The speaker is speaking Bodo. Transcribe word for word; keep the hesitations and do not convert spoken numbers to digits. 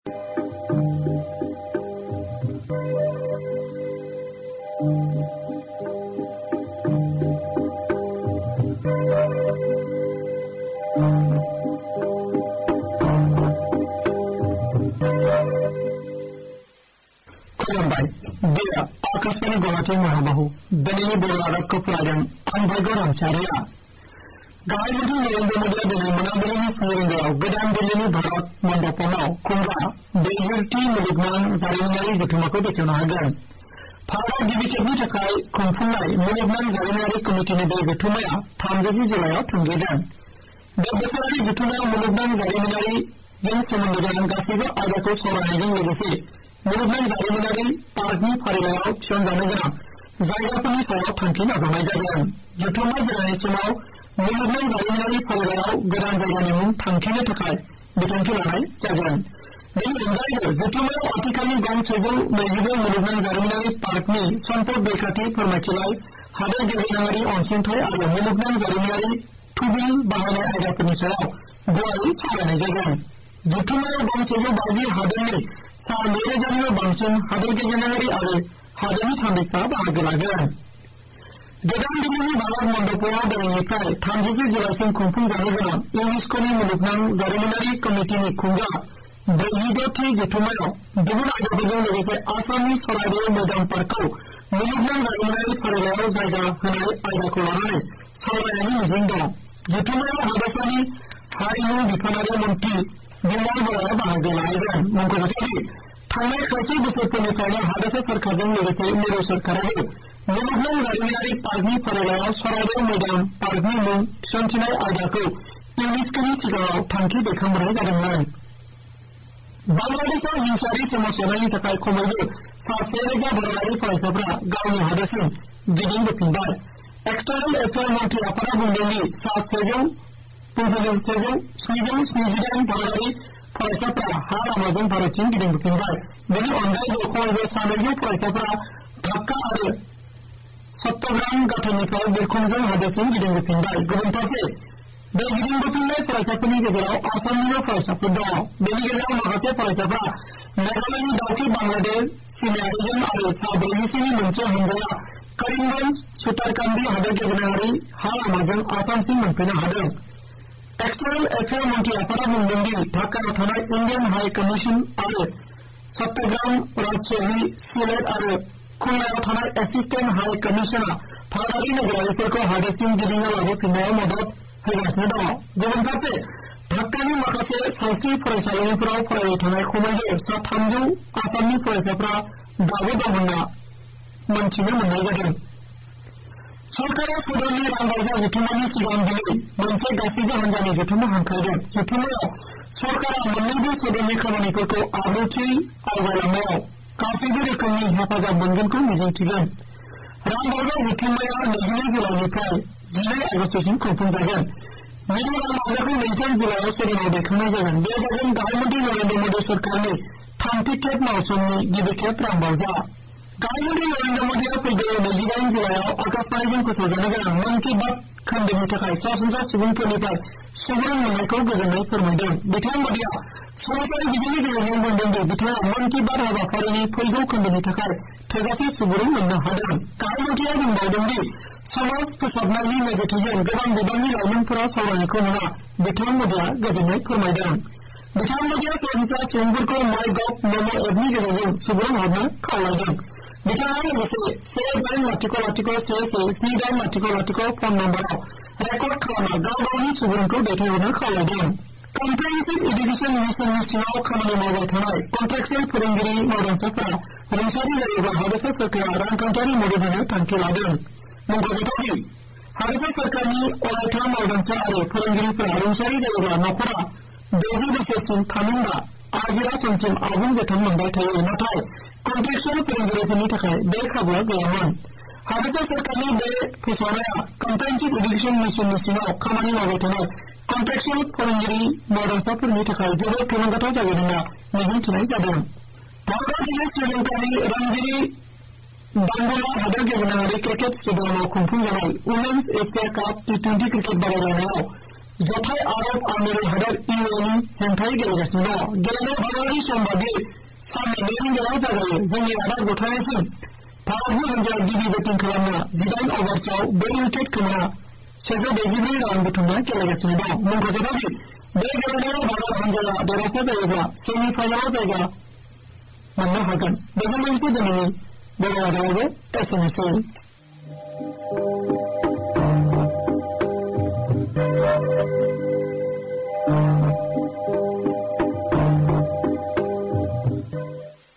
Dia Akaswani Guwahati Mahabahu Dalili Boradat Pelajaran Anbago Ramsariya Gaya Menteri Narendra Modi dengan mengambil sendiri Gedan Delhi Bharat Mandapamau Kunga Delhi Mulugman Zarinari Getumako Bekenahagan Para Dibiketni Takai Kumpunai Mulugman Zarinari Committee Nebe Getumaya Tamgazi Julaya Tungedan Debekari Getumaya Mulugman Zarinari Yang Semendagan Gasiba Adako Soranajang Legacy Mulugman Zarinari Parkni Parilayau Chondanagana Zairapani Sayaw Tanki Nagamaidagan Jutuma Jirani Sumau Mulugman Zarinari Parilayau Gedan Zairanimun Tanki Takai Betanki Lanai Jagan Dari Endaida Jutuma Artikali Gong Sego Mejibu Mulugman Zarinari Parkni Sampur Bekati Permakilai Hada Jaganari Onsuntai Ada Mulugman Zarinari Tubil Bahana Adapani Sayaw Guari Sarani Jagan Jutuma Gong Sego Bagi Hadani Saat mere jangan bangsun hadir ke janari ada hadani thandik pa bahagi lagan. Gedan Delhi Bharat Mandapamau dan Nepal thandik jelasin kumpul janagan English koni Mulugman Zarinari Committee ni kunga Belhidoti Getumaya Dubun ada beliau legasi Asami Soradio Medan Parkau Mulugman Zarinari Parilayau Zaiga Hanai Aida Kolorane Saurayani Mizinga Getumaya Hadasani Harimu Dipanari Monti Bimbal Bola bahagi lagan mengkotaki थांनाय खायसे बोसोरफोरनिफ्रायनो हादोरसा सरकारजों लोगोसे मिरु सरकाराबो मुलुगनां जारिमिनारि पार्कनि फारिलाइयाव सराइदेव मैदान पार्कनि मुं थिसनथिनाय आयदाखौ इउनेस्क'नि सिगाङाव थांखि दैखांबोनाय जादोंमोन। बांलादेशआव हिंसायारि सोमावसारनायनि थाखाय खमैबो सा से रोजा भारतारि फरायसाफ्रा गावनि हादोरसिम गिदिंबोफिनबाय। एक्सटार्नेल एफेयार मन्थ्रि आफादा बुंदों दि सा सेजौ सेजौ स्निजौ स्निजिदाइन भारतारि फरायसाफ्रा हा लामाजों भारतसिम गिदिंबोफिनबाय। बेनि अनगायैबो खमैबो सानैजौ फरायसाफ्रा ढाका आरो चट्टग्राम गाथोननिफ्राय बिरखंजों हादोरसिम गिदिंबोफिनबाय। गुबुन फारसे बे गिदिंबोफिननाय फरायसाफोरनि गेजेराव आसामनिबो फरायसाफोर दङ। बेनि गेजेराव माखासे फरायसाफ्रा मेघालयनि दाउखि बांलादेश सिमायारिजों आरो सा ब्रैजिसेनि मोनसे हानजाया करिमगंज सुतारकान्दी हादोर गेजेरारि हा लामाजों आसामसिम मोनफैनो हादों। एक्सटार्नेल एफेयार मन्थ्रि आफादा बुंदों दि ढाकायाव थानाय इन्डियान हाइ कमिसन आरो चट्टग्राम राजौरी सिलेट आरो खुलनायाव थानाय एसिस्टेन्ट हाइ कमिसना भारतारि नोगोरारिफोरखौ हादोरसिम गिदिंना लाबोफिननायाव मदद होगासिनो दङ। गुबुन फारसे ढाकानि माखासे सावस्रि फरायसालिमाफोराव फरायबाय थानाय खमैबो सा थामजौ आसामनि फरायसाफ्रा दाबो दं होनना मोनथिनो मोननाय जादों। सरकारा सदननि रांबावजा जथुम्मानि सिगां दिनै मोनसे गासैबो हान्जानि जथुम्मा हांख्रायदों। जथुम्मायाव सरकारा मोन्नैबो सदननि खामानिफोरखौ आब्रुथियै आवगायलांनायाव गासैबो रोखोमनि हेफाजाब मोनगोनखौ मिजिंथिगोन। रांबावजा जथुम्माया नैजिनै जुलाइनिफ्राय जिनै आगस्तसिम खुंफुंजागोन। मिरु रांबावजाखौ नैजिथाम जुलाइयाव सदनाव दैखांनाय जागोन। बे जागोन गाहाय मन्थ्रि नरेन्द्र मदि सरकारनि थामथि खेब मावसोमनि गिबि खेब रांबावजा। गाहाय मन्थ्रि नरेन्द्र मदिया फैगौ नैजिदाइन जुलाइयाव आकाशबाणीजों फोसावजानो गोनां मन की बात खोन्दोनि थाखाय सरासनस्रा सुबुंफोरनिफ्राय सुबुरुन मोननायखौ गोजोननाय फोरमायदों। बिथां मदिया समाजारि बिजोंनि गेजेरजों बुंदों दि बिथाङा मन की बात हाबाफारिनि फैगौ खोन्दोनि थाखाय थोजासे सुबुरुन मोननो हादों। गाहाय मन्थ्रिया बुंबावदों दि समाज फोसाबनायनि नोजोरथिजों गोबां बिबांनि लाइमोनफोरा सावरायनायखौ नुना बिथां मदिया गोजोननाय फोरमायदों। बिथां मदिया सरासनस्रा सुबुंफोरखौ माइ गभ नमो एपनि गेजेरजों सुबुरुन हरनो खावलायदों। बिथाङा लोगोसे से दाइन लाथिख' लाथिख' से से स्नि दाइन लाथिख' लाथिख' फन नम्बराव रेकर्ड खालामना गाव गावनि सुबुरुनखौ दैथायहरनो खावलायदों। कम्प्रिहेन्सिभ एडुकेसन मिशननि सिङाव खामानि मावबाय थानाय कन्ट्रेक्चुएल फोरोंगिरि मावदांसाफोरा रुंसारि जायोब्ला हादोरसा सरकारा रांखान्थियारि मदद होनो थांखि लादों। मख'जाथाव दि हादोरसा सरकारनि अरायथा मावदांसा आरो फोरोंगिरिफोरा रुंसारि जायोब्ला नखरा द'जि बोसोरसिम थामहिनबा आजिरा समसिम आबुं बेथन मोनबाय थायो। नाथाय कन्ट्रेक्चुएल फोरोंगिरिफोरनि थाखाय बे खाबुआ गैयामोन। हादोरसा सरकारनि बे फोसावनाया कम्प्रिहेन्सिभ एडुकेसन मिशननि सिङाव खामानि मावबाय थानाय कन्ट्रेक्चुएल फोरोंगिरि मावदांसाफोरनि थाखाय जोबोद थुलुंगाथाव जागोन होनना मिजिंथिनाय जादों। भारतआ दिनै श्रीलंकानि रंगिरी बांगला हादोर गेजेरारि क्रिकेट स्टेडियामाव खुंफुंजानाय women's Asia cup T twenty cricket बादायलायनायाव जथाय आरब आमिरी हादोर इउ एनि हेंथायै गेलेगासिनो दङ। गेलेनाय भारतनि सम बादियै साननै रिंगायाव जागायो। जोंनि रादाब गथायनायसिम भारतनि हान्जाया गिबि बेटिं खालामना जिदाइन अभार्सआव ब्रै उइकेट खोमाना सेजौ द'जिब्रै रान बुथुमना गेलेगासिनो दं। मुंख'जाथावदि बे गेलेनायाव भारत हान्जाया देरहासार जायोब्ला सेमि फाइनालाव जायगा मोननो हागोन। बेजों लोगोसे दिनैनि बर' रादाबाबो एसेनोसै।